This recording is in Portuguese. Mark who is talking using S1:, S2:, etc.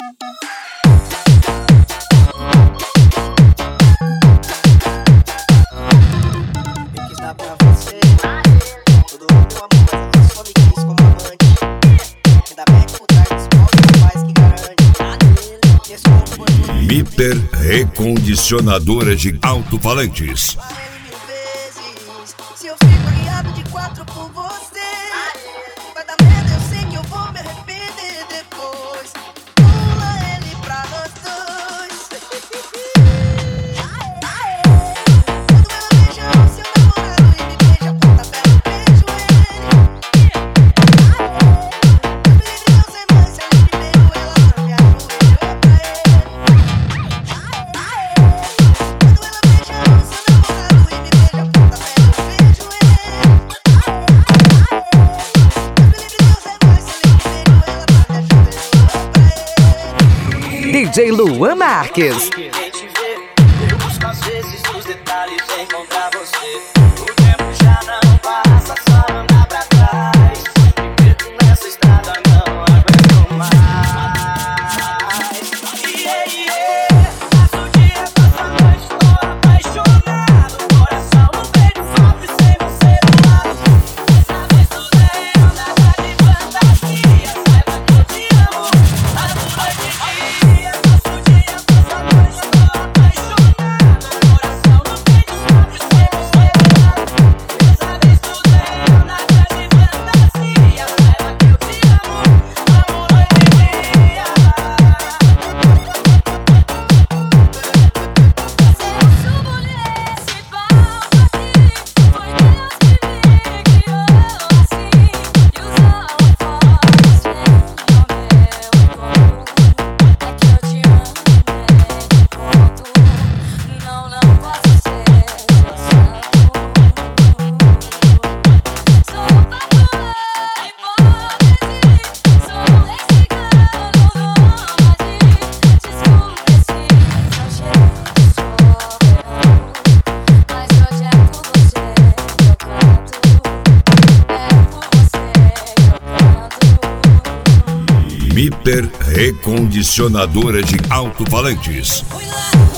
S1: Eu quis dar pra você todo o meu amor, mas ela só me quis como amante. Ainda mete por trás dos próprios pais que garante.
S2: Mipper Recondicionadora de Alto-Falantes.
S1: Mil vezes, se eu fico aliado de 4 por você, vai dar merda, eu sei que eu vou me arrepender depois. Pula ele pra nós dois. Quando ela beija o seu namorado e me beija a pontapé, eu beijo ele. Eu me livre, não sei mais se ele primeiro, ela só me ajoelhou pra ele. Quando ela beija o seu namorado e me beija a pontapé, eu beijo ele. Eu me livre, não sei mais se ele primeiro, ela só me ajoelhou pra ele.
S3: DJ Luan Marques.
S4: Quem te vê, eu busco às vezes os detalhes em encontrar você. O tempo já não passa, só anda pra trás. Me perco nessa estrada, não aguento mais. Passo o dia, passo a noite, tô apaixonado. Coração no peito, sofre sem você do lado. Dessa vez tudo é nada de fantasia. Saiba que eu te amo, amo noite e dia. Passo o dia, passo a noite, tô apaixonado. Coração no peito, sofre sem você do lado. Dessa vez tudo é nada de fantasia. Saiba que eu te amo, amo noite e dia.
S5: Se eu subo nesse palco aqui, foi Deus que me criou assim e usou forte sem o meu corpo. É que eu te amo, ponto. Não posso ser seu santo. Sou patroa, hipótese, sou mexicano, nômade. Desculpe se não cheguei de soberano, mas hoje é por você que eu canto. É por você que eu canto.
S2: Mipper Recondicionadora de Alto-Falantes.
S5: Fui lá.